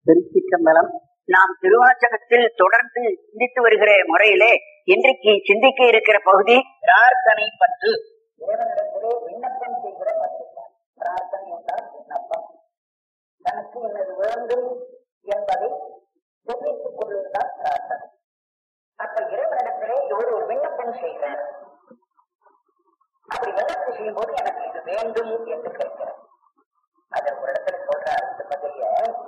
திருச்சிற்றம்பலம். நாம் திருவாசகத்தில் தொடர்ந்து சிந்தித்து வருகிற முறையிலே இன்றைக்கு சிந்திக்க இருக்கிற பகுதி பிரார்த்தனை பற்று. தேவனிடத்திலே விண்ணப்பம் செய்கிற பற்று. பிரார்த்தனை என்றால் விண்ணப்பம். தனக்கு என்னது வேண்டும் என்பதை தெரிவித்துக் கொள்வதுதான் பிரார்த்தனை. அப்ப இறைவனிடத்திலே இவர் ஒரு விண்ணப்பம் செய்கிறார். அப்படி விண்ணப்பம் செய்யும் போது எனக்கு இது வேண்டும் என்று கேட்கிறார். அதை ஒரு இடத்துல சொல்றார். இந்த பதிய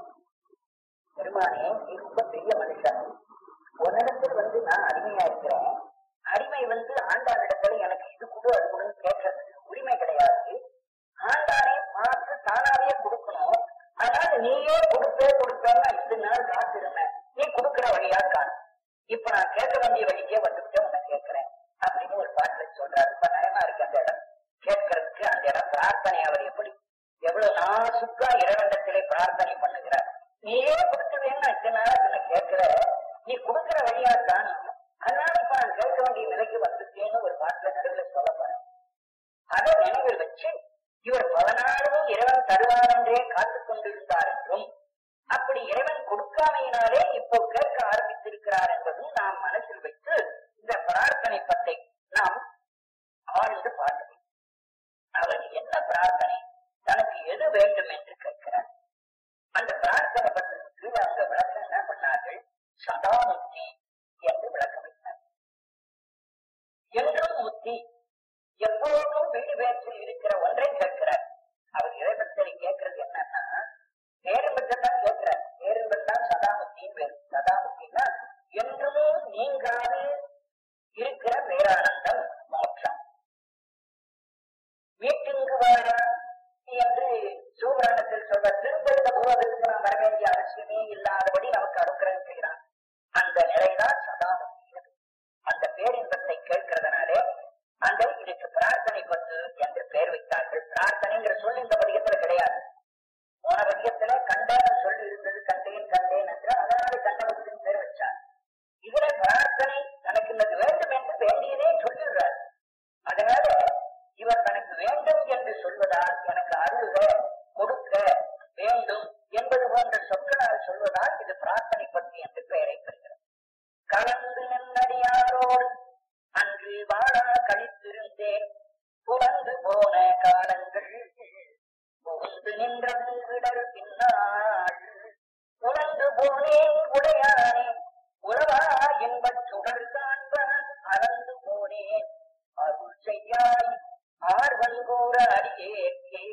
பெருமானே, நீ ரொம்ப பெரிய மனுஷன். உன்னிடத்தில் நான் அடிமையா இருக்கிறேன். அடிமை ஆண்டானிடத்துல எனக்கு இது கொடு அது கொடுன்னு கேட்கறதுக்கு உரிமை கிடையாது. ஆண்டானே பார்த்து தானாவே கொடுக்கணும். அதனால நீயே கொடுப்பேன்னா இது நாள் காசு இருந்தேன். நீ கொடுக்கிற வழியா காணும். இப்ப நான் கேட்க வேண்டிய வழிக்கே வந்துட்டு உன்னை கேட்கிறேன் அப்படின்னு ஒரு பாட்டுல சொல்றாரு. ரொம்ப நயமா இருக்கு அந்த இடம் கேட்கறதுக்கு. அந்த இடம் பிரார்த்தனை அவர் எப்படி எவ்வளவு நாசுக்கா இறைவனிடத்திலே பிரார்த்தனை பண்ணுகிறார். நீயே கொடுத்துவேன்னா இதனால என்ன கேட்கிற, நீ கொடுக்கிற வழியா காணும். அதனால இப்ப நான் கேட்க வேண்டிய நிலைக்கு வந்துட்டேன்னு ஒரு பாட்டுல நடுவில் சொல்ல போறேன். அதை நினைவில் வச்சு இவர் 14 இறைவன் தருவார் என்றே காத்துக் கொண்டிருந்தார் என்றும், அப்படி இறைவன் கொடுக்காமையினாலே இப்போ கேட்க ஆரம்பித்திருக்கிறார் என்பதும் நாம் மனசில் வைத்து இந்த பிரார்த்தனை பத்தை நாம் ஆழ்ந்து பார்க்க. அவர் என்ன பிரார்த்தனை, தனக்கு எது வேண்டும் என்று கேட்கிறார். அந்த பிரார்த்தனை பத்திற்கு அந்த விளக்கம் என்ன பண்ணார்கள், சதாமுத்தி என்று விளக்கம் வைத்தார். என்றும் முத்தி, எப்போதும் வீடு பேச்சில் இருக்கிற ஒன்றை கேட்கிறார். அவர் இறைவனை கேட்கறது என்னன்னா பேரின்பத்தான் கேட்கிறார். பேரின்பத்தான் சதாமுத்தின் பேர். சதாமுத்தின்னா என்றும் நீங்காது இருக்கிற பேரானந்தம், மோட்சம். வீட்டுங்கு வாழ என்று சூபராணத்தில் சொல்ற திருப்பெருந்த பூவதற்கு நாம் வர வேண்டிய அவசியமே இல்லாதபடி நமக்கு அனுக்கிரகம் செய்கிறான். அந்த நிலைதான் சதாமுத்தி. அந்த பேரின்பத்தை கேட்கிறதுனாலே அந்த இதுக்கு பிரார்த்தனை பத்து என்று பெயர் வைத்தார்கள். பிரார்த்தனைங்கிற சொல் இந்த பதிகத்துல கிடையாது. போன பதிகத்துல கண்டேன் சொல்லி இருந்தது, கண்டேன் என்று, அதனால கண்டவத்தின் பேர் வச்சார். இதுல பிரார்த்தனை தனக்கு இன்னது வேண்டும் என்று வேண்டியதே சொல்லிடுறார். அதனால இவர் தனக்கு வேண்டும் என்று சொல்வதால், எனக்கு அருள்க கொடுக்க வேண்டும் என்பது போன்ற சொற்களால் சொல்வதால் இது பிரார்த்தனை பற்றி என்று பெயரை பெறுகிறது. கலந்து நன்னடியாரோடு அன்று வாழா கழித்திருந்தேன், புலந்து போன காலங்கள் புகுந்து நின்றது இடர் பின்னால், உணர்ந்து போனேன் உடையானே உறவா என்பச் சுடர் காண்பான், அறந்து போனேன் அருள் செய்யாய் ஆர்வன் கூற அடியேற்கே.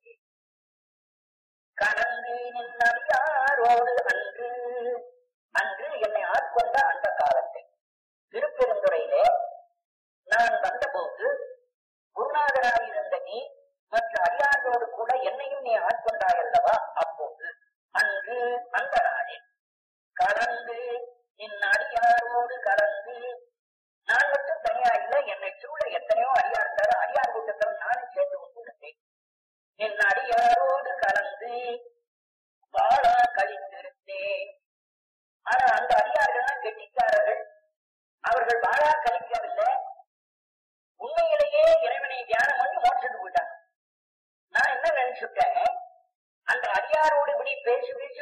கலந்து நின்னடியாரோடு அன்று அன்று என்னை ஆட்கொண்ட அந்த காலத்தை திருப்பெருந்துறையிலே நான் வந்தபோது குருநாதராயிருந்த நீ மற்ற அடியாரோடு கூட என்னையும் நீ ஆட்கொண்டாய் அல்லவா? அப்போது அன்று அந்த நாளில் கலந்து என் அடியாரோடு கலந்து, நான் மட்டும் தனியா இல்லை, என்னை சூழ எத்தனையோ அடியார் இருந்தாரு. அடியார் கூட்டத்தில் நானும் சேர்ந்து கொண்டிருந்தேன். என் அடியாரோடு கலந்து வாழா கழித்திருந்தேன். ஆனா அந்த அடியார்கள் கெட்டிக்காரர்கள். அவர்கள் வாழா கழிக்கவில்லை, உண்மையிலேயே இறைவனை தியானம் பண்ணி மோட்சத்துக்கு போயிட்டாங்க. நான் என்ன நினைச்சுட்டேன், அந்த அடியாரோடு இப்படி பேசி பேசி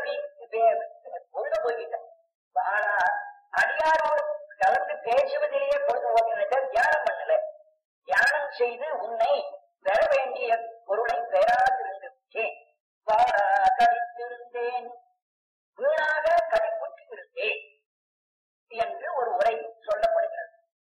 பொழுத போய்கிட்டேன். வாழா அடியாரோடு கலந்து பேசுவதிலேயே பொழுது போகிற தியானம் பண்ணல. தியானம் செய்து உன்னை பெற வேண்டிய பொருளை பெறாதிருந்தேன். வாழா கழித்திருந்தேன், வீணாக கழிப்புற்று இருந்தேன் என்று ஒரு உரை சொல்லப்படுகிறது.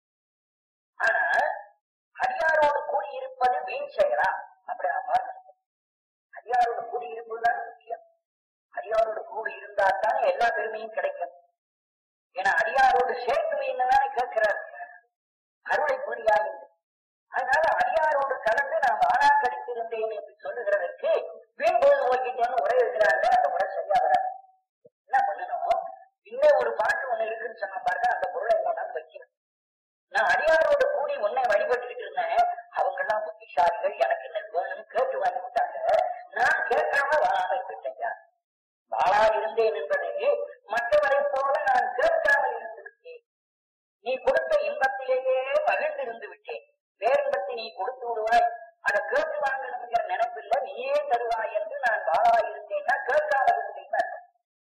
ஆனா அடியாரோடு கூடியிருப்பது வீண் செயலா? அப்படி நான் பார்க்கணும். அடியாரோடு கூடியிருப்பதுதான் முக்கியம். அடியாரோடு கூடி இருந்தால் தானே எல்லா பெருமையும் கிடைக்கும். ஏன்னா அடியாரோடு சேர்த்து வைன்னு கேட்கிறார், அருளை புரியாது. அதனால அடியாரோடு கலந்து நான் வாழா கடித்திருந்தேன் என்று சொல்லுகிறதற்கு வீண் பொழுது நோக்கிட்டேன்னு உரை இருக்கிறாங்க. அந்த உரை சரியா வராது. என்ன பண்ணணும், இன்னும் ஒரு பாட்டு ஒண்ணு இருக்குன்னு சொன்ன பாருங்க, அந்த பொருளை கொண்டாந்து வைக்கணும். நான் அடியாரோடு கூடி உன்னை வழிபட்டுக்கிட்டு இருந்தேன். அவங்க எல்லாம் புத்திசாலிகள், எனக்கு என்ன வேணும்னு கேட்டு வாங்கி விட்டாங்க. நான் கேட்காம வாழாமல் விட்டேன். வாழா இருந்தேன் என்பதை மற்றவரை போல நான் கேட்காமல் இருந்து விட்டேன். நீ கொடுத்த இன்பத்திலேயே மகிழ்ந்திருந்து விட்டேன். பேரின்பத்தை நீ கொடுத்து விடுவாய், அதை கேட்டு வாங்கணுங்கிற நினைப்பில்லை, நீயே தருவாய் என்று நான் வாழா இருந்தேன்னா கேட்காமல் இருந்தேன்.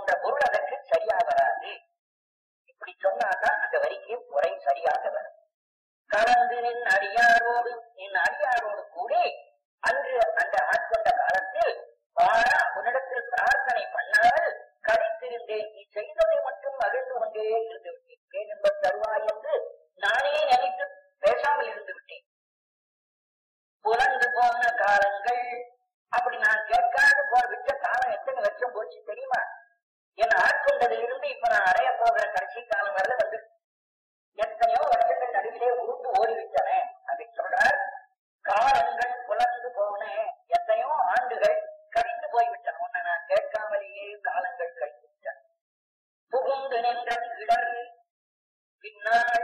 போன்ற பொருள் அதற்கு சரியா வராது. இப்படி சொன்னாதான் அந்த வரிக்கு முறை சரியாக வரும். கலந்து நின் அடியாரோடு கூட அன்று அந்த ஆட்கொண்ட காலத்தில் வாரா உன்னிடத்தில் பிரார்த்தனை பண்ணாமல் கடித்திருந்தேன். நீ செய்ததை மட்டும் மகிழ்ந்து கொண்டே இருந்து விட்டேன் என்பது தருவாய் என்று நானே நினைத்து பேசாமல் இருந்து விட்டேன். புலந்து போன காலங்கள், அப்படி நான் கேட்காது விட்ட காலம் எத்தனை வருஷம் போச்சு தெரியுமா? என் ஆட்கொண்டதில் இருந்து இப்ப நான் அடைய போகிற கடைசி காலம் வரல வந்து எத்தனையோ வருஷங்கள் நடுவிலே உருண்டு ஓடிவிட்டன. அதை சொல்றார். காலங்கள் புலந்து போன, எத்தனையோ ஆண்டுகள் கழிந்து போய்விட்டன. உன்னை நான் கேட்காமலேயே காலங்கள் கழிந்து விட்டன. புகுந்து நின்ற இடர் பின்னால்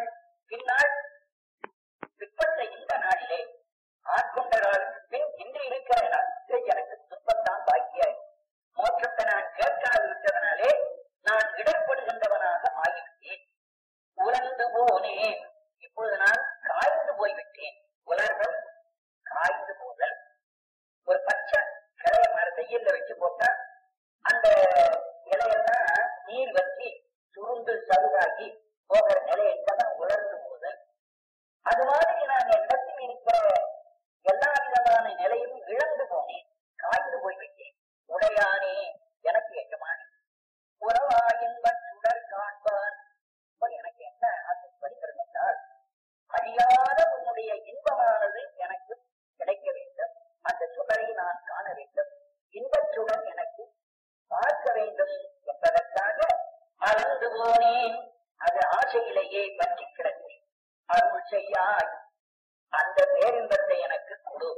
பிற்பட்ட இந்த நாளிலே ஆட்கொண்ட காலத்துக்கு பின் இன்று இருக்கிற எனக்கு துன்பத்தான் பாக்கியாய். மோட்சத்தை நான் கேட்காது விட்டதனாலே நான் இடர்படுகின்றவனாக ஆகிவிட்டேன். உலர்ந்து போனேன். இப்பொழுது நான் காய்ந்து போய்விட்டேன். உலர்தல், காய்ந்து போதல். ஒரு பச்சை கிளைய மரத்தை வெயில்ல வச்சு போட்டா அந்த இலையெல்லாம் நீர் வச்சு சுருண்டு சதுராக்கி போகிற நிலையத்தான் உலர்ந்து போதல். அது மாதிரி நான் இடத்தில் இருக்கிற எல்லா விதமான நிலையும் இழந்து போனேன், காய்ந்து போய்விட்டேன். உடையானே எனக்கு எஜமானி, உறவா என்பன் சுடர் காண்பான். எனக்கு என்ன ஆசைப்படுகிறது என்றால், அழியாத உன்னுடைய இன்பமானது எனக்கு கிடைக்க வேண்டும். அந்த சுடரை நான் காண வேண்டும். இன்பச் சுடர் எனக்கு பார்க்க வேண்டும் என்பதற்காக அளந்து போனேன். அது ஆசையிலேயே பற்றி கிடந்தேன். அருள் செய்யாய், அந்த பேரின்பத்தை எனக்கு கொடு.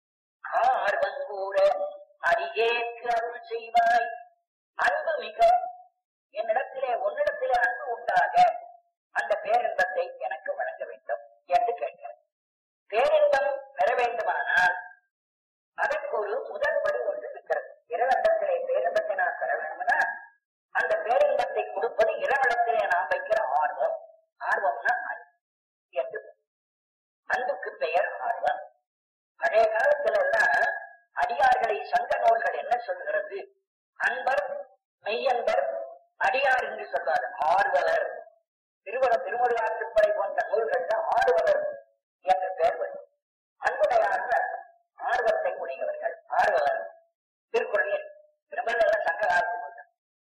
ஆர்வம் கூற அடியேற்கு அருள் செய்வாய். அன்பு மிக என்னிடத்திலே உன்னிடத்திலே அன்பு உண்டாக அந்த பேரின்பத்தை எனக்கு வழங்க வேண்டும் என்று கேட்கிறேன். பேரின்பம் பெற வேண்டுமானால் அதற்கு ஒரு முதல் படி ஒன்று இருக்கிறது. இரவண்டத்திலே பேரின்பத்தை நான் பெற வேண்டும்னா அந்த பேரின்பத்தை கொடுப்பது இரவண்டத்திலே நாம் வைக்கிற ஆர்வம். ஆர்வம்னா அன்பு. அன்புக்கு பெயர் ஆர்வம். பழைய காலத்துல எல்லாம் அடியார்களை சங்க நூல்கள் என்ன சொல்கிறது? அன்பர், மெய்யன்பர், அடியார் என்று சொல்வார். ஆர்வலர், திருமுருகாற்றுப்படை போன்ற நூல்கள்ல ஆர்வலர் என்று பெயர் வரும். அன்புடையார்கள் ஆர்வத்தை உடையவர்கள், ஆர்வலர். திருக்குறளில் திருமண சங்க காலத்து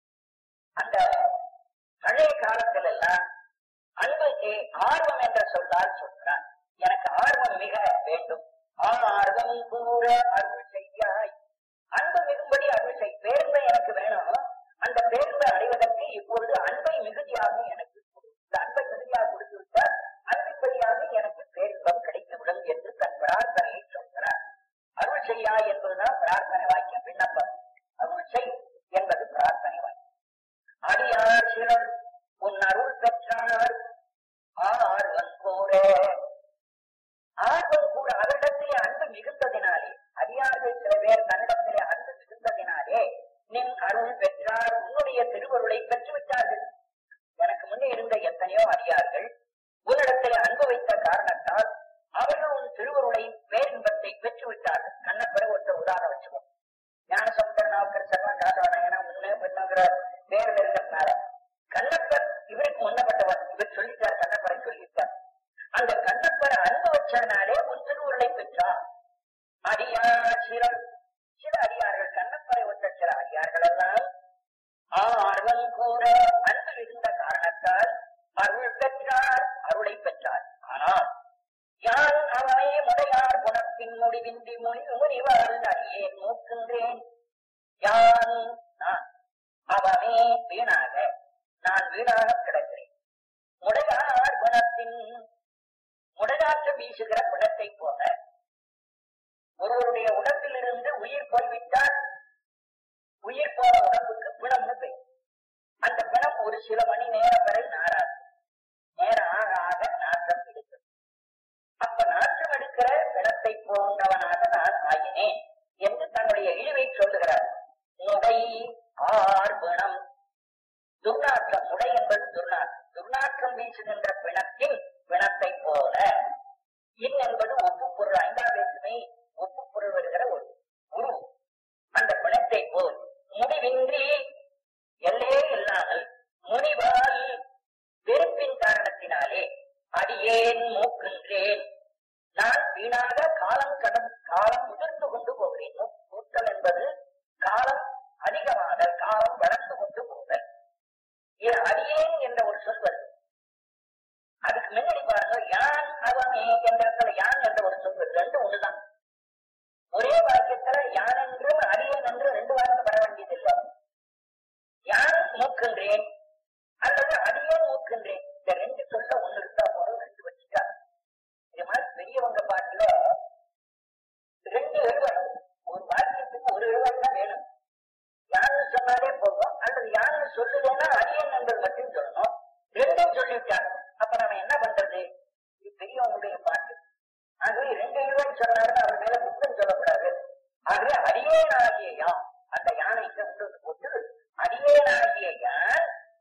அந்த பழைய காலத்தில் எல்லாம் அன்புக்கு ஆர்வம் என்ற சொல்லால் சொல்கிறார். எனக்கு ஆர்வம் மிக வேண்டும். ஆர்வம் கூற அருள் செய்யாய். அன்பு மிகும்படி அருள் செய். பேருந்தை எனக்கு வேணும். அந்த பேருந்தை அடைவதற்கு இப்பொழுது அன்பை மிகுதியாக எனக்கு இந்த அன்பை மிகுதியாக கொடுத்து விட்டால் அன்பின்படியாக எனக்கு பேருந்தம் கிடைத்துவிடும் என்று தன் பிரார்த்தனையை சொல்கிறார். அருள் செய்யாய் என்பதுதான் பிரார்த்தனை வாக்கியம், விண்ணப்பம். அருள் செய் என்பது பிரார்த்தனை வாக்கியம். அடியார் சிலர் உன் அருள் பெற்றார் ஆர்வம் கூற. ஆர்வம் கூட அவரிடத்திலே அன்பு மிகுந்ததினாலே, அடியார்கள் சில பேர் தன்னிடத்திலே அன்பு மிகுந்ததினாலே நின் அருள் பெற்றார், உன்னுடைய திருவருளை பெற்றுவிட்டார்கள். எனக்கு முன்னே இருந்த எத்தனையோ அடியார்கள் உன்னிடத்திலே அன்பு வைத்த காரணத்தால் அவர்கள் உன் திருவருளை பேரின்பத்தை பெற்றுவிட்டார்கள். கண்ணப்பெற ஒருத்தர் உதாரணம் வச்சுக்கோ. ஞானசமுத்திரநாவுக்கர் சர்வன் காட்டுவாங்க. ஏன்னா முன்னே பெற்றங்கிற பேர் இருக்கிறதுனால கண்ணப்பர் இவருக்கு முன்னப்பட்டவர். இவர் சொல்லிட்டார், கண்ணப்பரை சொல்லிட்டார். அந்த கண்ணப்பரை அன்பு வச்சதுனாலே உன் திருவுருளை பெற்றார். அடியார் சிலர், சில அடியார்கள் கண்ணப்பரை ஒத்த சில அடியார்கள் எல்லாம் ஆர்வம் கூற அன்பு இருந்த காரணத்தால் அருள் பெற்றார், அருளை பெற்றார். ஆனால் யான் அவனை முடையார் குணத்தின் முடிவின்றி முனிவாள் அடியேன் நோக்கின்றேன். யான் அவனே வீணாக, நான் வீணாக கிடக்கிறேன். முடையார் குணத்தின், முடையாற்று வீசுகிற குணத்தை போல ஒருவருடைய உடம்பில் இருந்து உயிர் போய்விட்டால் உயிர் போன உடம்புக்கு பிணம்னு பெயர். அந்த பிணம் ஒரு சில மணி நேரம் வரை நாராது. நேரம் ஆக ஆக நாற்றம் எடுக்கும். அப்ப நாற்றம் எடுக்கிற பிணத்தை போன்றவனாக நான் ஆகினேன் என்று தன்னுடைய இழிவை சொல்லுகிறார். முடை ஆர்வணம், துர்நாற்றம். முடை என்பது துர்நாற்றம். துர்நாற்றம் வீசுகின்ற பிணத்தின் பிணத்தை போல. இன் என்பது ஒப்பு பொருள். ஐந்தாம் வேற்றுமை ஒப்பு பொருள் வருகிற ஒரு குரு. அந்த பிணத்தை போல் முடிவின்றி, எல்லே சொல்லிவிட்டார். அப்ப நம்ம என்ன பண்றது? இது பெரியவங்களுடைய பாட்டு. ஆகவே 2 ரூபாய் சொன்னாருன்னு அவர் மேல குற்றம் சொல்லக்கூடாது. ஆகவே அடியேனாகிய யான், அந்த யானைக்கு உங்களுக்கு போட்டு அடியேனாகிய யான்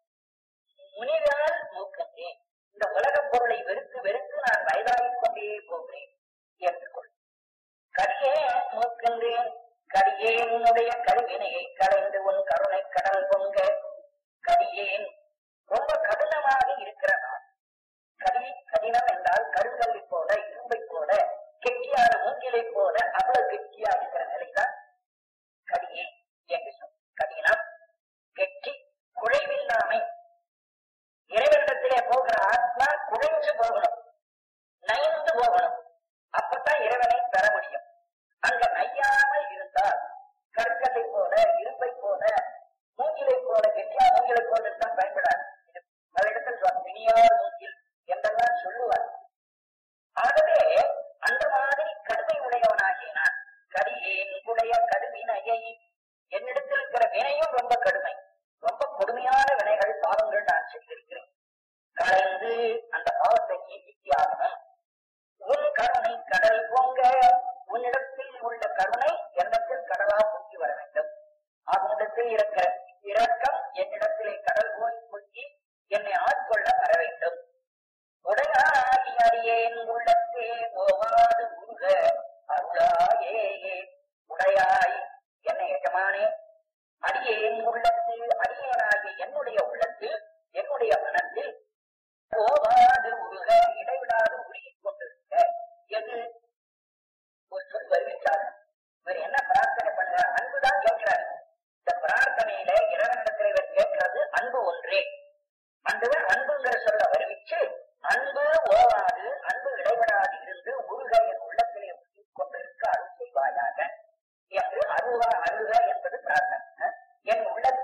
முனிவால் மூக்கின்றேன். இந்த உலக பொருளை வெறுத்து வெறுத்து நான் வயதாகிக் கொண்டே போகிறேன். ஏற்றுக்கொள். கடியே மூக்கின்றேன். கடியே உன்னுடைய கருவினையை கலைந்து உன் கருணை கடல் பொங்க. கடியேன் ரொம்ப கடினமாக இருக்கிற நான். கடினம் என்றால் கருங்கல்லை போல, இரும்பை போல, கெட்டியான மூங்கிலை போல அவ்வளவு கெட்டியா இருக்கிற நிலைதான் கடியே என்று சொல். கடினம், கெட்டி, குழைவில்லாமை. இறைவனிடத்திலே போகிற ஆத்மா குழைஞ்சு போகணும், நைந்து போகணும். அப்பதான் இறைவனை பெற முடியும். அங்க நையாமல் இருந்தால் கற்கத்தை போல, இரும்பை போல, மூங்கிலை போல, கெட்டியா மூங்கிலை போல இருந்தால் பயன்படாது. பல இடத்தில் பிணியார் மூங்கில் என்றெல்லாம் சொல்லுவார். ஆகவே அந்த மாதிரி கடுமை உடையவனாகிய நான் கடியேனுடைய கடுவினையை, என்னிடத்தில் இருக்கிற வினையும் ரொம்ப கடுமை, ரொம்ப கொடுமையான வினைகள், பாவங்கள் நான் செய்திருக்கிறேன். கலைந்து அந்த பாவத்தை நீக்கியாகணும். உன் கருணை கடல் பொங்க, உன்னிடத்தில் உள்ள கருணை என்னிடத்தில் கடலா பொங்கி வர வேண்டும். அவனிடத்தில் இருக்கிற இரக்கம் என்னிடத்திலே கடல் போய் பொங்கி என்னை ஆட்கொள்ள வர வேண்டும். உடையாகி அடியேன் உள்ளத்தே போவாது உருக அருளாயே. உடையாய் என்னை எஜமானே, அடியேன் உள்ளத்தில், அடியேனாகிய என்னுடைய உள்ளத்தில், என்னுடைய மனத்தில் போவாது உருக, இடைவிடாது உருகிக் கொண்டிருக்க என்று ஒரு சொல் வருவிச்சார். இவர் என்ன பிரார்த்தனை பண்றார்? அன்புதான் கேட்கிறார். இந்த பிரார்த்தனையில இறைவனிடத்தில் இவர் கேட்கிறது அன்பு ஒன்றே. அன்புதான் அன்புங்கிற சொல்ல வருவிச்சு, அன்பு ஓவாது, அன்பு இடைவிடாது இருந்து உருக என் உள்ளத்திலே உருகிக் கொண்டிருக்க அருள் செய்வாயாக என்று அருக என்பது பிரார்த்தனை. என்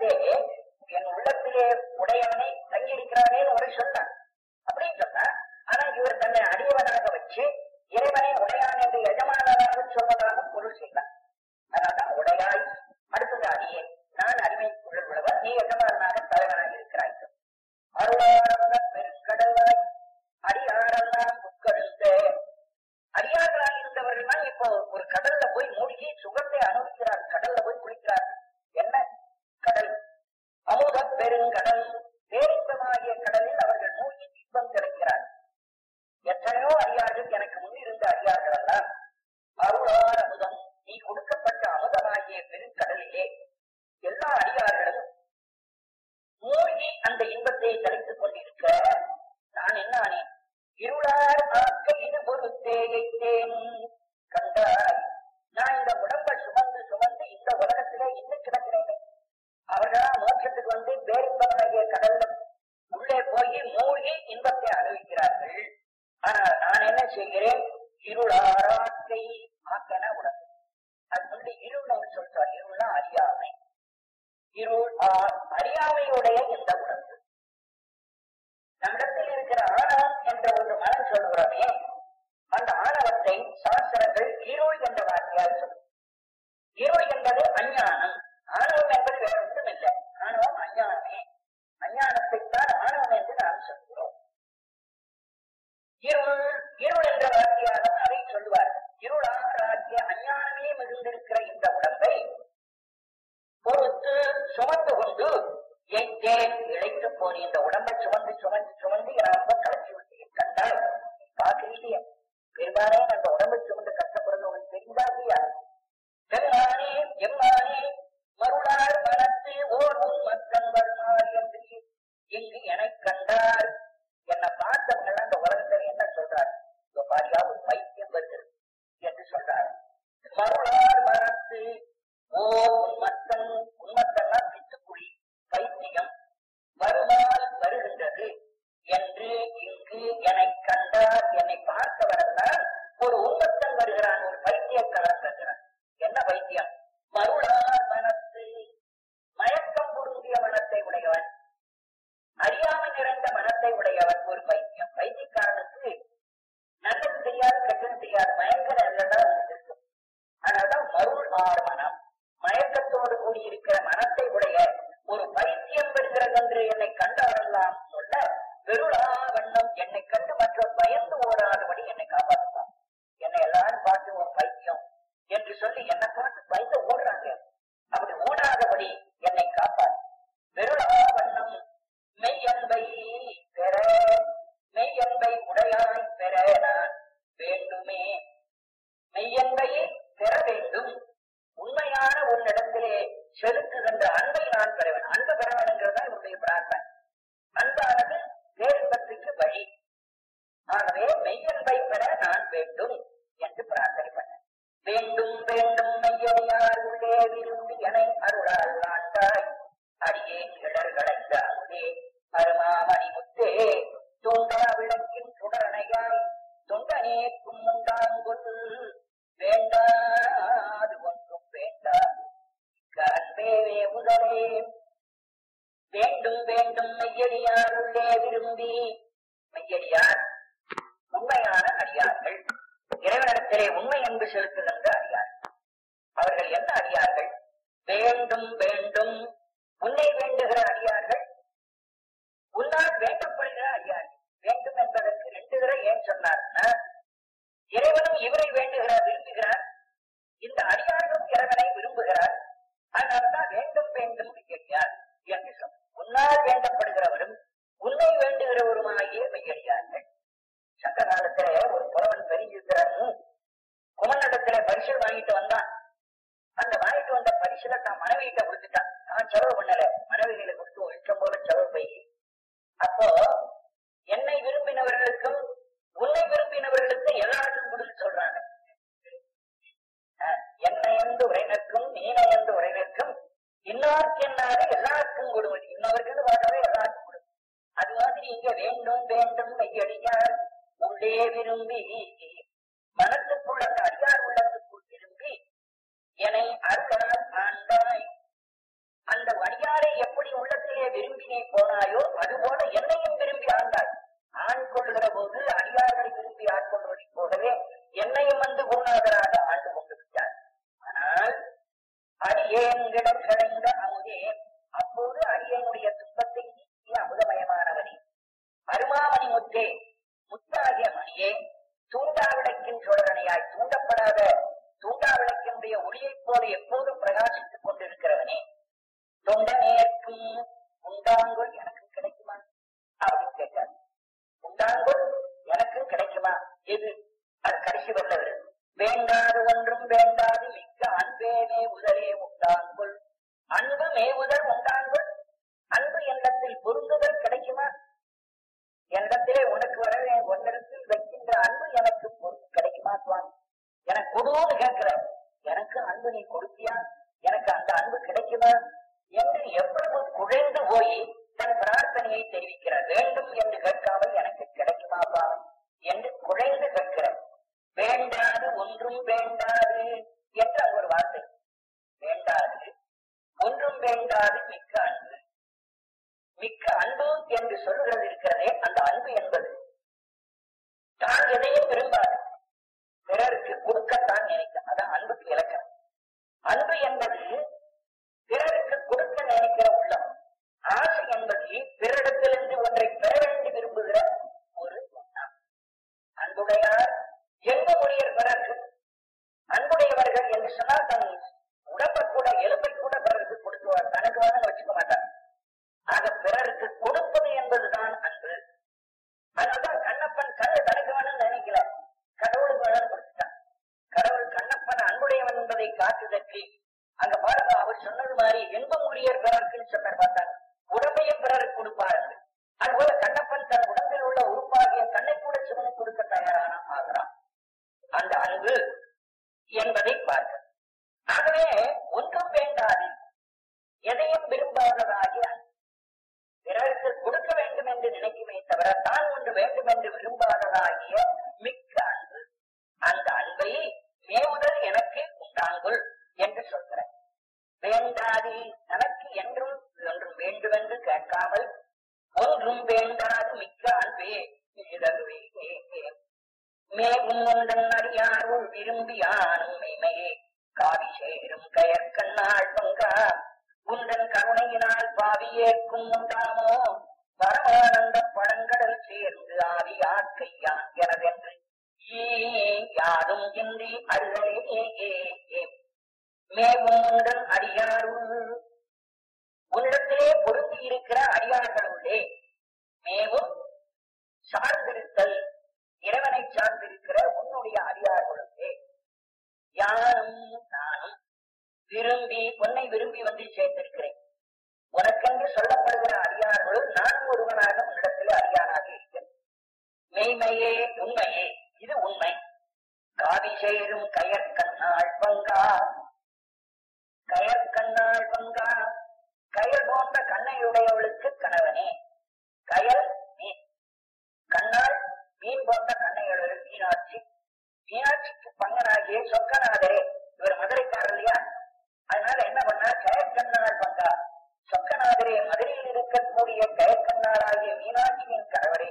உள்ளத்திலே உடையவனை தங்கியிருக்கிறானே ஒரு சொன்னார் அப்படின்னு சொன்னா. ஆனா இவர் தன்னை அடியவனாக வச்சு இறைவனை உடையான் என்று எஜமானனாக சொல்வதாக பொருள் செய்தார். அதனால்தான் உடையாய். அடுத்தது அடியே, நான் அடிமை உள்ளவர், நீ எஜமானனாக தலைவனாக இருக்கிறாய். அருளாரவன பெருங்கடலாய் அடியாரெல்லாம் உட்கொடுத்த, அடியார்களாக இருந்தவர்கள் இப்போ ஒரு கடல்ல போய் மூழ்கி சுகத்தை அனுபவிக்கிறார். கடல்ல போய் குளிக்கிறார். என்ன கடல்? அமுத பெருங்கடல், பேரின்பமாகிய கடலில் அவர்கள் மூழ்கி இன்பம் கிடைக்கிறார். எத்தனையோ அடியார்கள் எனக்கு முன்னிருந்த அடியார்கள் எல்லாம் அருளார் அமுதம், நீ கொடுக்கப்பட்ட அமுதமாகிய பெருங்கடலிலே எல்லா அடியார்களும் மூழ்கி அந்த இன்பத்தை தரித்துக் கொண்டிருக்க நான் என்னானே? இருளார் ஆக்க இது பொறுத்தேன் கண்டாய். நான் இந்த உடம்பை சுமந்து சுமந்து இந்த உலகத்திலே இன்னும் கிடக்கிறேன். அவர்களா மோட்சத்துக்கு வந்து பேரின்பமாகிய கடல்ல உள்ளே போய் மூழ்கி இன்பத்தை அனுபவிக்கிறார்கள். ஆனால் நான் என்ன செய்கிறேன்? இருளாராக்கை ஆக்கன உடம்பு. அது வந்து இருள் சொல்றார். இருள்னா அறியாமை. இருள் அறியாமையுடைய இந்த உடம்பு. நம்மிடத்தில் இருக்கிற ஆணவம் என்ற ஒரு மனம் சொல்கிறோமே, அந்த ஆணவத்தை சாஸ்திரங்கள் இருள் என்ற வார்த்தையால் சொல்லும். இருள் என்பது அஞ்ஞானம். ஆணவம் என்பது வேற ஒன்றும் இல்லை. ஆணவம் அஞ்ஞானமே. அஞ்ஞானத்தைத்தான் ஆணவம் என்று நாம் சொல்கிறோம். இருள் என்ற வார்த்தையாக அதை சொல்லுவார். இருளாகிய அஞ்ஞானமே மிகுந்திருக்கிற இந்த உடம்பை பொறுத்து சுமந்து கொண்டு எய்தேன் இழைத்து போன இந்த உடம்பை சுமந்து சுமந்து சுமந்து ரொம்ப கலச்சி விட்டேன். கண்டால் பார்க்கலையே, பெரும்பாலே அந்த உடம்பை சுமந்து கஷ்டப்படுறது உங்களுக்கு தெரிந்தா இல்லையா? பெருமானே எம்மானே மருளார் மனத்து ஓர் உன் மக்கள் வருமாறு என்று இங்கு என கண்டார். என்னை பார்த்தவங்க அந்த உலகத்தில் என்ன சொல்றார்? பாரியாவது பைத்தியம் வருகிறது என்று சொல்றார். மருளார் மனத்து ஓர் உன்மத்தன், உன்மத்தன்னா பிச்சுக்குழி, பைத்தியம் வருமால் வருகின்றது என்று இங்கு என்னை கண்டார். என்னை பார்க்க வரத்தான் ஒரு உன்மத்தன் வருகிறான், ஒரு பைத்தியக்காரன் வருகிறான். என்ன பைத்தியம்? மருளார் மனத்து, மயக்கம் பொருந்திய மனத்தை உடையவன், அறியாமை நிறைந்த மனத்தை உடையவன் ஒரு பைத்தியம். பைத்தியக்காரனுக்கு நல்லது தெரியாது, கெட்டது தெரியாது, மயக்க நல்லதான் இருக்கும். அதனால்தான் மருள் ஆர் மனம், மயக்கத்தோடு கூடியிருக்கிற மனத்தை உடைய ஒரு பைத்தியம் பெறுகிறது என்று என்னை கண்டவரெல்லாம் சொல்ல பெருளா வண்ணம் என்னை கண்டு மற்றவர் பயந்து ஓடாதபடி என்னை காப்பாற்றுவான். என்னை எல்லாரும் பார்த்து ஒரு பைத்தியம் என்று சொல்லி என்னை பார்த்து பயந்து ஓடுறாங்க. அப்படி ஓடாதபடி என்னை காப்பாற்று. பெருளா வண்ணம் மெய்யன்பை பெற, மெய்யன்பை உடையாய் பெற நான் வேண்டுமே. மெய்யன்பையை பெற வேண்டும். உண்மையான உன்னிடத்திலே செலுத்துகின்ற அன்பை நான் பெற வேண்டும். அன்பு பெற வேண்டுங்கிறதா என்னுடைய பிரார்த்தனை. அன்பானது பேரின்பத்துக்கு வழி. ஆகவே மெய்யன்பை பெற நான் வேண்டும் என்று பிரார்த்தனை பண்ண. வேண்டும் வேண்டும் மெய்யடியார் உள்ளே விரும்பி எனை அருளால் ஆண்டாய். அடியேன் இடர்களைந்த அமுதே அருமாமணி முத்தே தோன்றா விளக்கின் சுடரணையாய் தொண்டனே கும்முண்டாங்குள் வேண்டாது ஒன்றும் வேண்டாது அன்பேவே முதலே. வேண்டும் வேண்டும் மெய்யடியார் உள்ளே விரும்பி. மெய்யடியார் உண்மையான அடியார்கள், இறைவனிடத்திலே உண்மை அன்பு செலுத்துகின்ற அடியார்கள். அவர்கள் என்ன அடியார்கள்? வேண்டும் வேண்டும் உன்னை வேண்டுகிற அடியார்கள், உன்னால் வேண்டப்படுகிற அடியார்கள். வேண்டும் என்பதற்கு 2 தடவை ஏன் சொன்னார்னா, இறைவனும் இவரை வேண்டுகிறார், விரும்புகிறார். இந்த அடியார்களும் இறைவனை விரும்புகிறார். அதனால்தான் வேண்டும் வேண்டும் மெய்யடியார் என்று சொன்னார். உன்னால் வேண்டப்படுகிறவரும் உன்னை வேண்டுகிறவருமாகிய மெய்யடியார்கள். சங்க காலத்துல ஒரு புலவன் பெரிஞ்சிருக்கிறான். குமரனிடத்துல பரிசு வாங்கிட்டு வந்தான். அந்த வாங்கிட்டு வந்த பரிசுல தான் மனைவியிட்ட கொடுத்துட்டான். நான் செலவு பண்ணல, மனைவிகளை கொடுத்து இஷ்டம் போல செலவு போய். அப்போ என்னை விரும்பினவர்களுக்கும் உன்னை விரும்பினவர்களுக்கும் எல்லாருக்கும் கொடுத்து சொல்றாங்க. என்னை என்று உரைநக்கும் நீனை என்று உரைநக்கும் இன்னாருக்கு என்னாரு எல்லாருக்கும் கொடுவது. இன்னவர்கள் பார்க்கவே எல்லாருக்கும் கொடுக்கும். அது மாதிரி இங்க வேண்டும் வேண்டும் மெய்யடியார் உள்ளே விரும்பி, மனத்துக்குள்ள அடியார் உள்ளத்துக்குள் விரும்பி என்னை அருளால் ஆண்டாய். அந்த அடியாரை எப்படி உள்ளத்திலே விரும்பினே போனாயோ அதுபோல என்னையும் விரும்பி ஆண்டாய். ஆண் கொள்ளுகிற போது அடியார்களை விரும்பி ஆட்கொள்வதை போலவே என்னையும் வந்து குருநாதராக ஆண்டு கொண்டு விட்டார். ஆனால் அடியேன்கிடம் கிடைந்த அமுதே, அப்போது அடியனுடைய துன்பத்தை நீக்கிய அமுதமயமானவனே, அருமாமணி முத்தே முத்தாகிய மணியே, தூண்டா விளக்கின் சுடரணையாய் தூண்டப்படாத தூண்டா விளக்கினுடைய ஒளியைப் போல எப்போதும் பிரகாசித்துக் கொண்டிருக்கிறவனே, தொண்டனேற்கும் உண்டாங்கொள் எனக்கும் கிடைக்குமா அப்படின்னு கேட்டார். உண்டாங்கொள் எனக்கும் கிடைக்குமா? எது? அது கடைசி வரல வருது. வேண்டாது ஒன்றும் வேண்டாது மிக்க அன்பேனே உதலே உண்டாங்கொள். அன்பு மேவுதல் உண்டாங்கொள். அன்பு எண்ணத்தில் பொருந்துதல் கிடைக்குமா? என்னிடத்திலே உனக்கு வரவே ஒன்னிடத்தில் வைக்கின்ற அன்பு எனக்கு கிடைக்குமா சுவாமி? எனக்கு கொடுன்னு கேட்கிற, எனக்கு அன்பு நீ கொடுத்தியா? எனக்கு அந்த அன்பு கிடைக்குமா என்று எவ்வளவு குழைந்து போய் தன் பிரார்த்தனையை தெரிவிக்கிறார். வேண்டும் என்று கேட்காமல் எனக்கு கிடைக்குமாப்பா என்று குழைந்து கேட்கிறார். வேண்டாது ஒன்றும் வேண்டாது என்ற ஒரு வார்த்தை. வேண்டாது ஒன்றும் வேண்டாது மிக்க அன்பு. மிக்க அன்பு என்று சொல்லுகிறது இருக்கிறதே, அந்த அன்பு என்பது தான் எதையும் விரும்பாது, பிறருக்கு கொடுக்கத்தான் நினைக்க. அதான் அன்புக்கு இலக்கணம். அன்பு என்பது பிறருக்கு கொடுக்க நினைக்கிற உள்ளம். ஆசை என்பது பிறரிடத்திலிருந்து ஒன்றை பெற வேண்டி விரும்புகிற ஒரு எண்ணம். அன்புடையார் எந்த மொழியர் பிறருக்கு அன்புடையவர்கள் என்று சொன்னால் தன் உடம்பை கூட எலும்பை கூட பிறருக்கு கொடுத்துவார், தனக்கு வேணும் வச்சுக்க மாட்டார். ஆக பிறருக்கு கொடுப்பது என்பதுதான் அன்பு. அதனால்தான் கண்ணப்பன் கண்ணு தனக்கு வேணும்னு நினைக்கல, கடவுளுக்கு வேணும் கொடுத்துட்டான். கடவுள் கண்ணப்பன் அன்புடையவன் என்பதை காட்டுதற்கு அங்க பாருங்க, அவர் சொன்னது மாதிரி இன்பம் உரியர் பிறருக்குன்னு சொன்னார். பார்த்தாங்க உடம்பையும் பிறருக்கு கொடுப்பார்கள். அதுபோல கண்ணப்பன் தன் உடம்பில் உள்ள உறுப்பாகிய கண்ணை கூட சிவனுக்கு கொடுக்க தயாரான ஆகிறான். அந்த அன்பு என்பதை பார்க்க. ஆகவே ஒன்றும் வேண்டாது எதையும் விரும்பாததாகிய பிறருக்கு கொடுக்க வேண்டும் என்று நினைக்குமே தவிர தான் ஒன்று வேண்டும் என்று விரும்பாததாகிய மிக்க அன்பு. அந்த அன்பை மேவுதல் எனக்கு உண்டாங்குள் என்று சொல்கிற. வேண்டாது தனக்கு என்றும் ஒன்றும் வேண்டுமென்று கேட்காமல் ஒன்றும் வேண்டாது மிக்க அன்பே இதகுவே மேகும் ஒன்றன் அடியாருள் விரும்பியானும் மெய்மையே காவி சேரும் கயற்கண்ணாள் பங்கா உந்தன் கருணையினால் பாவி ஏற்கும் உண்டாமோ பரமானந்த பழங்கட சேர்ந்து ஆவி ஆக்கையான் எனதென்று யாரும் இன்றி அருளே மேவும் உந்தன் அடியாருள் உன்னிடத்திலே பொருந்தி இருக்கிற அடியார்களுள்ளே மேவும் சார்ந்திருத்தல் இறைவனை சார்ந்திருக்கிற உன்னுடைய அடியார்களுள்ளே யாரும் நானும் விரும்பி உன்னை விரும்பி வந்து சேர்ந்திருக்கிறேன். உனக்கென்று சொல்லப்படுகிற அடியார்களுள் நான் ஒருவனாக உன்னிடத்தில் அடியானாக இருக்கிறேன். மெய்மையே உண்மையே, இது உண்மை. காவி சேரும் கயற்கண்ணாள் பங்கா, கயற்கண்ணாள் பங்கா, கயல் போன்ற கண்ணையுடையவளுக்கு கணவனே. கயல் மீன், கண்ணாள் மீன் போன்ற கண்ணையுடைய மீனாட்சி, மீனாட்சிக்கு பங்கனாகிய சொக்கநாதரே. இவர் மதுரைக்காரர் இல்லையா, அதனால என்ன பண்ணா கயற்கண்ணாள் பங்கா, சொக்கநாதரே மதுரையில் இருக்கக்கூடிய கயற்கண்ணாளாகிய மீனாட்சியின் கணவரே.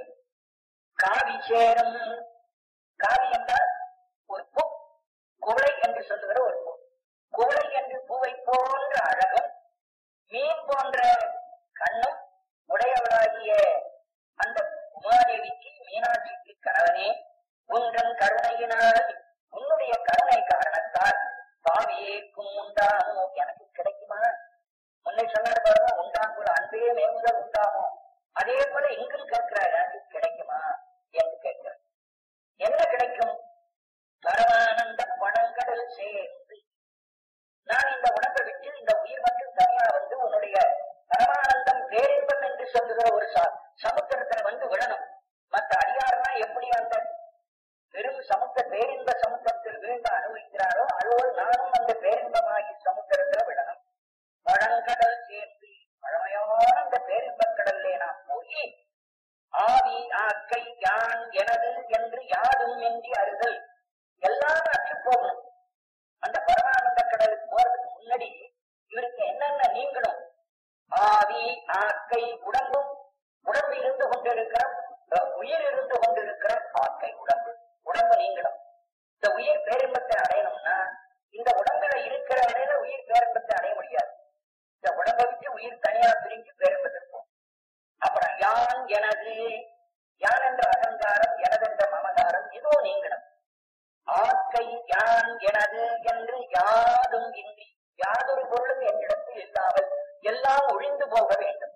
காவி சேரும், காவி என்றால் ஒரு பூ, குவளை என்று சொல்லுகிற ஒரு பூ. குவளை என்று பூவை போன்ற அழகும் மீன் போன்ற கண்ணும் உடையவளாகிய அந்த உமாதேவிக்கு மீனாட்சிக்கு கணவனே, உங்கள் கருணையினால் உன்னுடைய கருணை காரணத்தால் பாவியேக்கும் உண்டாமோ எனக்கு கிடைக்குமா? முன்னை சொன்னார் பாருங்க, உண்டாங்குள்ள அன்பே மேமுதல் உண்டாமோ, அதே போல இங்கும் கேட்கிறார், எனக்கு கிடைக்குமா என்று கேட்கிறார். என்ன கிடைக்கும்? பரமானந்த பழங்கடல் சேர்ந்து நான் இந்த உடம்பை விட்டு இந்த உயிர் மட்டும் தனியா வந்து உன்னுடைய பரமானந்தம் பேரின்பம் என்று சொல்லுகிற ஒரு சமுத்திரத்துல வந்து விடணும். மற்ற அடியாரெல்லாம் எப்படி அந்த வெறும் பேரின்ப சமுத்திரத்தில் வீழ்ந்து அனுபவிக்கிறாரோ அதோடு நானும் அந்த பேரின்பமாகி சமுத்திரத்துல விடணும். பழங்கடல் சேர்ந்து பழமையான அந்த பேரின்ப கடல்லே நான் போய் ஆவி ஆக்கை யான் எனது என்று யாரும் இன்றி அறுதல் எல்லாம் அற்று போகணும். அந்த பரமானந்த கடலுக்கு போறதுக்கு முன்னாடி இவருக்கு என்னென்ன நீங்களும் ஆவி ஆக்கை உடம்பும், உடம்பு இருந்து கொண்டிருக்கிற உயிர் இருந்து கொண்டிருக்கிற ஆக்கை உடம்பு, உடம்பு நீங்களும். இந்த உயிர் பேரின்பத்தை அடையணும்னா இந்த உடம்புல இருக்கிற வரையில உயிர் பேரின்பத்தை அடைய முடியாது. இந்த உடம்பை விட்டு உயிர் தனியா பிரிஞ்சு பேரின்பத்திருக்கும். அப்புறம் யான் எனது, யான் என்ற அகங்காரம், எனதென்ற மமகாரம், இதுவும் நீங்களும். ஆக்கை யான் எனது என்று யாதும் இன்றி, யாதொரு பொருளும் என்னிடத்தில் இல்லாமல் எல்லாம் ஒழிந்து போக வேண்டும்.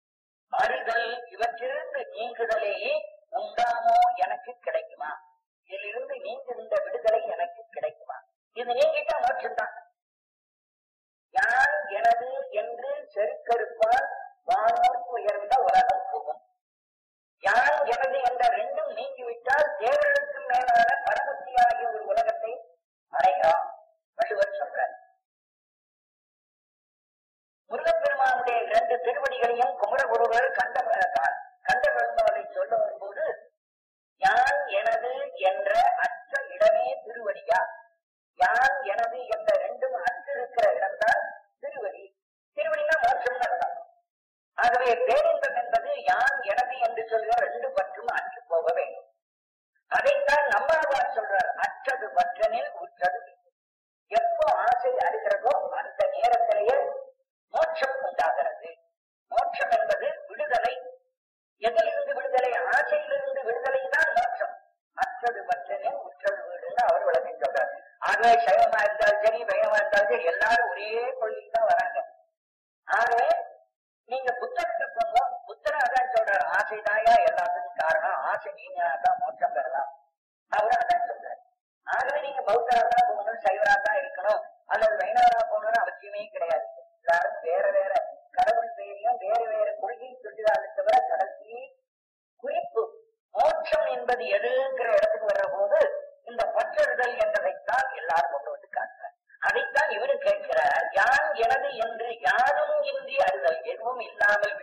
அறிதல் இவற்றிலிருந்து நீங்குதலேயே உண்டாமோ எனக்கு கிடைக்குமா? இதிலிருந்து நீங்கிருந்த விடுதலை எனக்கு கிடைக்குமா? இது நீங்கிட்டா மோட்சம்தான். யான் எனது என்று செருக்கறுப்பால் வானோர்க்கு உயர்ந்த உலகம் போகும். யான் எனது என்ற ரெண்டும் நீங்கிவிட்டால் தேவர்களுக்கு மேலான பரமத்தியாகிய ஒரு உலகத்தை அடைகிறான் வள்ளுவர் சொல்றார். முருகப்பெருமானுடைய 2 திருவடிகளையும் குமரகுருவர் கண்ட பெருமாளை சொல்ல வரும்போது யான் எனது என்ற அற்ற இடமே திருவடியா, யான் எனது என்ற ரெண்டும் அற்றிருக்கிற இடம்தான் திருவடி. திருவடினா மோட்சம் அர்த்தம். ஆகவே பேரின்பம் என்பது யான் எனது என்று சொல்கிற 2 பற்றும் அற்று போக வேண்டும். அதைத்தான் நம்மாழ்வார் சொல்றார், அற்றது பற்றனில் உற்றது. எப்போ ஆசை அறிகிறதோ அந்த நேரத்திலேயே மோட்சம் உண்டாகிறது. மோட்சம் என்பது விடுதலை. எதிலிருந்து விடுதலை? ஆசையிலிருந்து விடுதலை தான் மோட்சம். அற்றது பற்றனில் உற்றது வீடுன்னு அவர் விளக்கி சொல்றார். ஆகவே சைவமா இருந்தாலும் சரி, வைணவமா இருந்தாலும் சரி, எல்லாரும் ஒரே கொள்கைக்கு தான் வராங்க. ஆகவே நீங்க புத்தகத்தை போங்க, புத்தர் அதான் சொல்றாரு, ஆசைதாயா எல்லாத்துக்கும் காரணம், ஆசை நீங்க தான் மோட்சம் பெறலாம், அவரு அதான் சொல்றாரு. ஆகவே நீங்க பௌத்தரா தான் போகணும், சைவரா தான் இருக்கணும், அல்லது வைணவரா போகணும்னு அவசியமே கிடையாது. எல்லாரும் வேற வேற கடவுள் பெயரையும் வேற வேற கொள்கையை சொல்லுதாலே தவிர கடைசி குறிப்பு மோட்சம் என்பது எதுங்கிற இடத்துக்கு வர்ற போது இந்த பற்றறுதல் என்றதைத்தான் எல்லாரும் கொண்டு வந்து காட்டுறார். அதைத்தான் இவரு கேட்கிறார், யான் எனது என்று யாரும் இன்றி அறிதல், எதுவும் இல்லாமல்